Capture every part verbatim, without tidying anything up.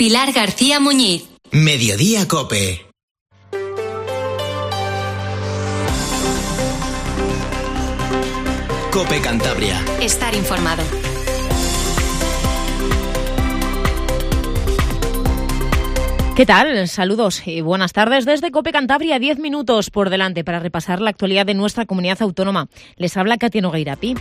Pilar García Muñiz. Mediodía COPE. COPE Cantabria. Estar informado. ¿Qué tal? Saludos y buenas tardes desde COPE Cantabria. Diez minutos por delante para repasar la actualidad de nuestra comunidad autónoma. Les habla Katia Nogueirapi.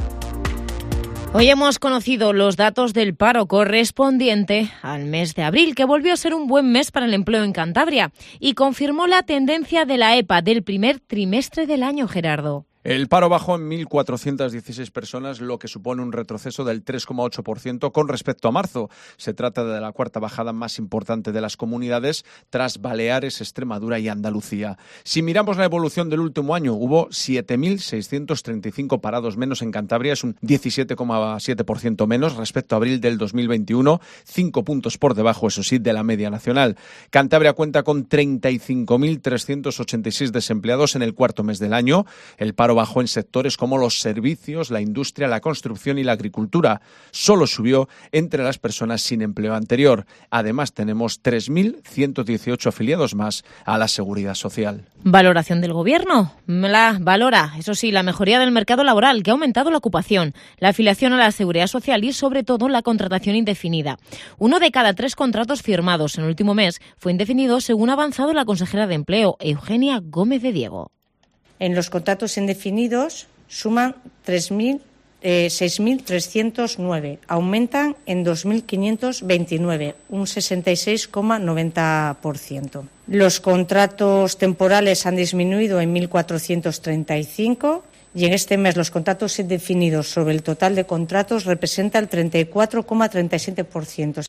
Hoy hemos conocido los datos del paro correspondiente al mes de abril, que volvió a ser un buen mes para el empleo en Cantabria y confirmó la tendencia de la E P A del primer trimestre del año, Gerardo. El paro bajó en mil cuatrocientas dieciséis personas, lo que supone un retroceso del tres coma ocho por ciento con respecto a marzo. Se trata de la cuarta bajada más importante de las comunidades tras Baleares, Extremadura y Andalucía. Si miramos la evolución del último año, hubo siete mil seiscientos treinta y cinco parados menos en Cantabria, es un diecisiete coma siete por ciento menos respecto a abril del dos mil veintiuno, cinco puntos por debajo, eso sí, de la media nacional. Cantabria cuenta con treinta y cinco mil trescientos ochenta y seis desempleados en el cuarto mes del año. El paro bajó en sectores como los servicios, la industria, la construcción y la agricultura. Solo subió entre las personas sin empleo anterior. Además, tenemos tres mil ciento dieciocho afiliados más a la Seguridad Social. Valoración del Gobierno. La valora, eso sí, la mejoría del mercado laboral, que ha aumentado la ocupación, la afiliación a la Seguridad Social y, sobre todo, la contratación indefinida. Uno de cada tres contratos firmados en el último mes fue indefinido, según ha avanzado la consejera de Empleo, Eugenia Gómez de Diego. En los contratos indefinidos suman seis mil trescientos nueve, aumentan en dos mil quinientos veintinueve, un sesenta y seis coma noventa por ciento. Los contratos temporales han disminuido en mil cuatrocientos treinta y cinco y en este mes los contratos indefinidos sobre el total de contratos representa el treinta y cuatro coma treinta y siete por ciento.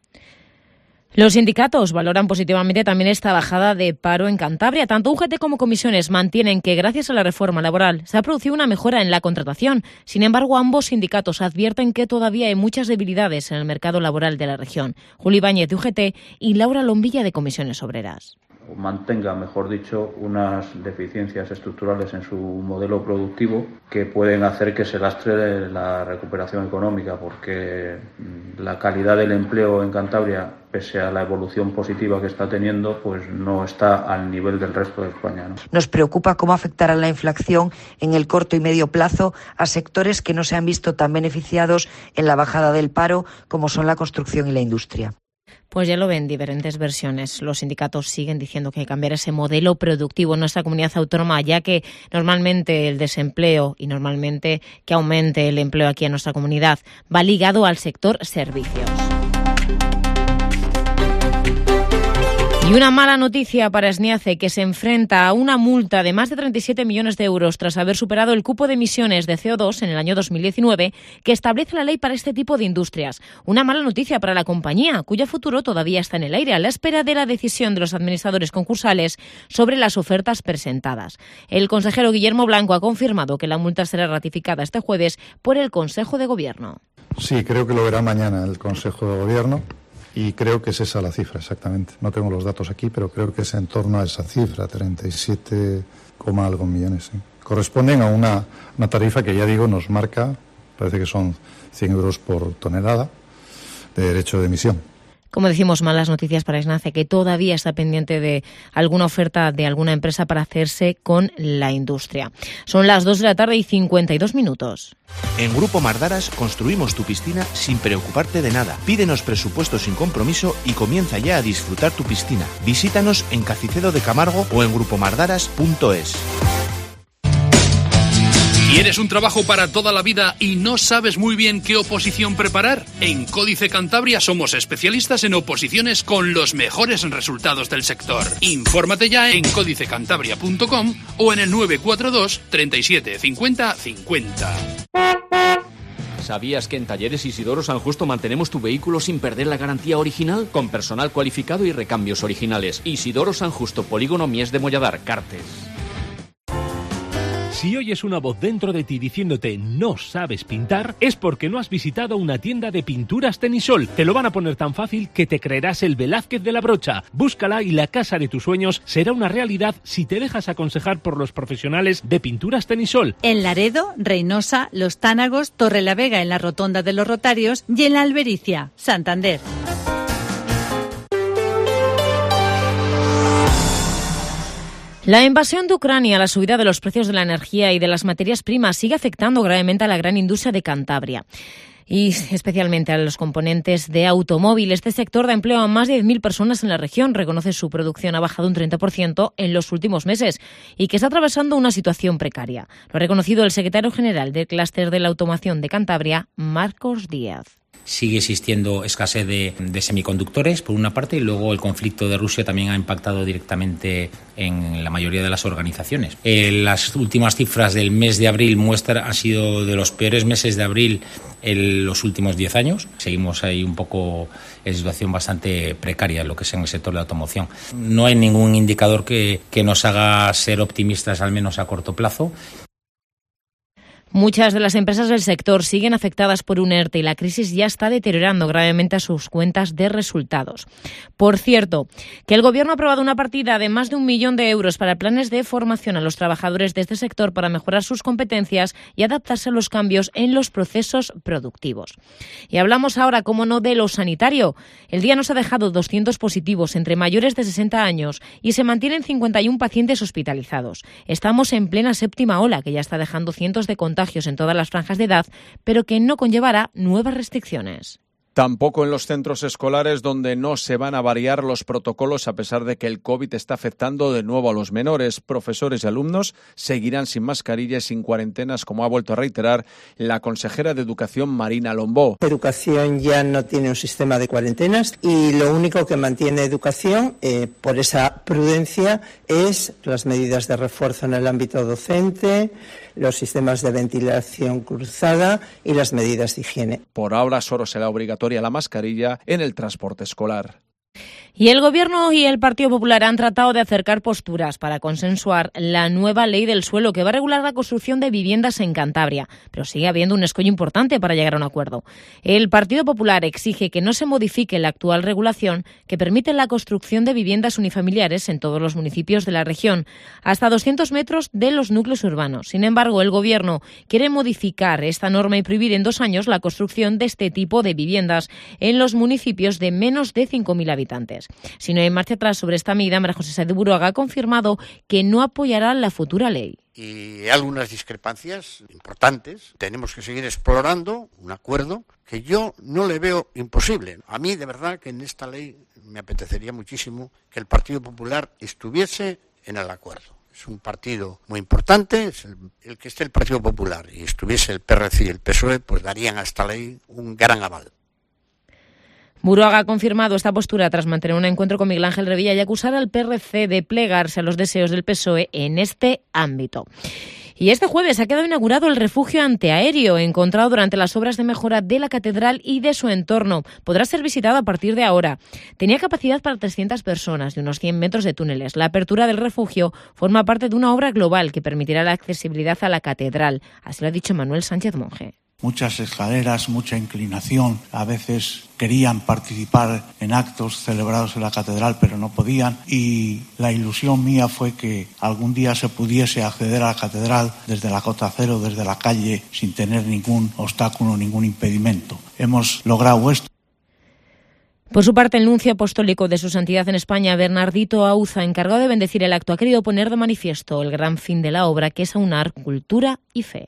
Los sindicatos valoran positivamente también esta bajada de paro en Cantabria. Tanto U G T como comisiones mantienen que gracias a la reforma laboral se ha producido una mejora en la contratación. Sin embargo, ambos sindicatos advierten que todavía hay muchas debilidades en el mercado laboral de la región. Julio Ibáñez de U G T y Laura Lombilla de Comisiones Obreras. Mantenga, mejor dicho, unas deficiencias estructurales en su modelo productivo que pueden hacer que se lastre la recuperación económica, porque la calidad del empleo en Cantabria, pese a la evolución positiva que está teniendo, pues no está al nivel del resto de España, ¿no? Nos preocupa cómo afectará la inflación en el corto y medio plazo a sectores que no se han visto tan beneficiados en la bajada del paro como son la construcción y la industria. Pues ya lo ven, diferentes versiones. Los sindicatos siguen diciendo que hay que cambiar ese modelo productivo en nuestra comunidad autónoma, ya que normalmente el desempleo y normalmente que aumente el empleo aquí en nuestra comunidad va ligado al sector servicios. Y una mala noticia para SNIACE, que se enfrenta a una multa de más de treinta y siete millones de euros tras haber superado el cupo de emisiones de C O dos en el año dos mil diecinueve que establece la ley para este tipo de industrias. Una mala noticia para la compañía, cuyo futuro todavía está en el aire a la espera de la decisión de los administradores concursales sobre las ofertas presentadas. El consejero Guillermo Blanco ha confirmado que la multa será ratificada este jueves por el Consejo de Gobierno. Sí, creo que lo verá mañana el Consejo de Gobierno. Y creo que es esa la cifra, exactamente. No tengo los datos aquí, pero creo que es en torno a esa cifra, treinta y siete, algo millones. ¿sí? Corresponden a una, una tarifa que, ya digo, nos marca, parece que son cien euros por tonelada de derecho de emisión. Como decimos, malas noticias para SNIACE, que todavía está pendiente de alguna oferta de alguna empresa para hacerse con la industria. Son las dos de la tarde y cincuenta y dos minutos. En Grupo Mardaras construimos tu piscina sin preocuparte de nada. Pídenos presupuesto sin compromiso y comienza ya a disfrutar tu piscina. Visítanos en Cacicedo de Camargo o en grupo mardaras punto es. ¿Quieres un trabajo para toda la vida y no sabes muy bien qué oposición preparar? En Códice Cantabria somos especialistas en oposiciones con los mejores resultados del sector. Infórmate ya en códice cantabria punto com o en el nueve cuatro dos, treinta y siete, cincuenta, cincuenta. ¿Sabías que en Talleres Isidoro San Justo mantenemos tu vehículo sin perder la garantía original? Con personal cualificado y recambios originales. Isidoro San Justo, Polígono Mies de Molladar, Cartes. Si oyes una voz dentro de ti diciéndote no sabes pintar, es porque no has visitado una tienda de pinturas Tenisol. Te lo van a poner tan fácil que te creerás el Velázquez de la brocha. Búscala y la casa de tus sueños será una realidad si te dejas aconsejar por los profesionales de pinturas Tenisol. En Laredo, Reynosa, Los Tánagos, Torrelavega en la Rotonda de los Rotarios y en la Albericia, Santander. La invasión de Ucrania, la subida de los precios de la energía y de las materias primas sigue afectando gravemente a la gran industria de Cantabria y especialmente a los componentes de automóvil. Este sector da empleo a más de diez mil personas en la región. Reconoce su producción ha bajado un treinta por ciento en los últimos meses y que está atravesando una situación precaria. Lo ha reconocido el secretario general del Clúster de la Automoción de Cantabria, Marcos Díaz. Sigue existiendo escasez de, de semiconductores, por una parte, y luego el conflicto de Rusia también ha impactado directamente en la mayoría de las organizaciones. Eh, las últimas cifras del mes de abril muestran han sido de los peores meses de abril en los últimos diez años. Seguimos ahí un poco en situación bastante precaria en lo que es en el sector de la automoción. No hay ningún indicador que, que nos haga ser optimistas, al menos a corto plazo. Muchas de las empresas del sector siguen afectadas por un ERTE y la crisis ya está deteriorando gravemente a sus cuentas de resultados. Por cierto, que el Gobierno ha aprobado una partida de más de un millón de euros para planes de formación a los trabajadores de este sector para mejorar sus competencias y adaptarse a los cambios en los procesos productivos. Y hablamos ahora, como no, de lo sanitario. El día nos ha dejado doscientos positivos entre mayores de sesenta años y se mantienen cincuenta y uno pacientes hospitalizados. Estamos en plena séptima ola, que ya está dejando cientos de contagios en todas las franjas de edad, pero que no conllevará nuevas restricciones. Tampoco en los centros escolares, donde no se van a variar los protocolos a pesar de que el COVID está afectando de nuevo a los menores. Profesores y alumnos seguirán sin mascarilla y sin cuarentenas, como ha vuelto a reiterar la consejera de Educación, Marina Lombó. Educación ya no tiene un sistema de cuarentenas y lo único que mantiene Educación, eh, por esa prudencia, es las medidas de refuerzo en el ámbito docente, los sistemas de ventilación cruzada y las medidas de higiene. Por ahora solo será obligatoria la mascarilla en el transporte escolar. Y el Gobierno y el Partido Popular han tratado de acercar posturas para consensuar la nueva ley del suelo que va a regular la construcción de viviendas en Cantabria, pero sigue habiendo un escollo importante para llegar a un acuerdo. El Partido Popular exige que no se modifique la actual regulación que permite la construcción de viviendas unifamiliares en todos los municipios de la región, hasta doscientos metros de los núcleos urbanos. Sin embargo, el Gobierno quiere modificar esta norma y prohibir en dos años la construcción de este tipo de viviendas en los municipios de menos de cinco mil habitantes. Si no hay marcha atrás sobre esta medida, María José Sáez de Buruaga ha confirmado que no apoyará la futura ley. Y hay algunas discrepancias importantes. Tenemos que seguir explorando un acuerdo que yo no le veo imposible. A mí, de verdad, que en esta ley me apetecería muchísimo que el Partido Popular estuviese en el acuerdo. Es un partido muy importante, es el, el que esté el Partido Popular y estuviese el P R C y el P S O E, pues darían a esta ley un gran aval. Buruaga ha confirmado esta postura tras mantener un encuentro con Miguel Ángel Revilla y acusar al P R C de plegarse a los deseos del P S O E en este ámbito. Y este jueves ha quedado inaugurado el refugio antiaéreo encontrado durante las obras de mejora de la catedral y de su entorno. Podrá ser visitado a partir de ahora. Tenía capacidad para trescientas personas y unos cien metros de túneles. La apertura del refugio forma parte de una obra global que permitirá la accesibilidad a la catedral. Así lo ha dicho Manuel Sánchez Monje. Muchas escaleras, mucha inclinación. A veces querían participar en actos celebrados en la catedral, pero no podían. Y la ilusión mía fue que algún día se pudiese acceder a la catedral desde la cota cero, desde la calle, sin tener ningún obstáculo, ningún impedimento. Hemos logrado esto. Por su parte, el nuncio apostólico de su santidad en España, Bernardito Auza, encargado de bendecir el acto, ha querido poner de manifiesto el gran fin de la obra, que es aunar cultura y fe.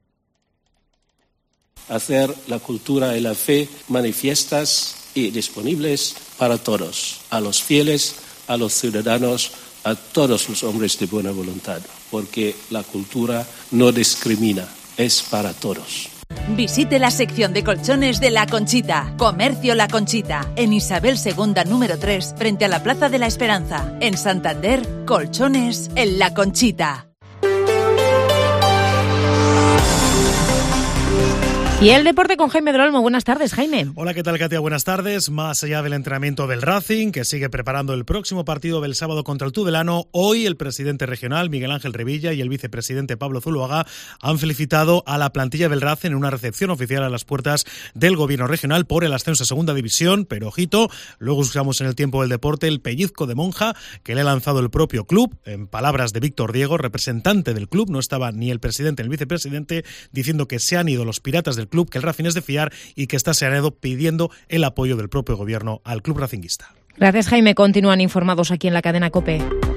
Hacer la cultura y la fe manifiestas y disponibles para todos, a los fieles, a los ciudadanos, a todos los hombres de buena voluntad, porque la cultura no discrimina, es para todos. Visite la sección de colchones de La Conchita. Comercio La Conchita, en Isabel segunda número tres, frente a la Plaza de la Esperanza. En Santander, colchones en La Conchita. Y el deporte con Jaime del Olmo. Buenas tardes, Jaime. Hola, ¿qué tal, Katia? Buenas tardes. Más allá del entrenamiento del Racing, que sigue preparando el próximo partido del sábado contra el Tudelano, hoy el presidente regional, Miguel Ángel Revilla, y el vicepresidente Pablo Zuloaga han felicitado a la plantilla del Racing en una recepción oficial a las puertas del gobierno regional por el ascenso a segunda división. Pero ojito, luego usamos en el tiempo del deporte el pellizco de monja que le ha lanzado el propio club. En palabras de Víctor Diego, representante del club, no estaba ni el presidente ni el vicepresidente, diciendo que se han ido los piratas del club, que el Racing es de fiar y que está Seanedo pidiendo el apoyo del propio gobierno al club racinguista. Gracias, Jaime. Continúan informados aquí en la cadena COPE.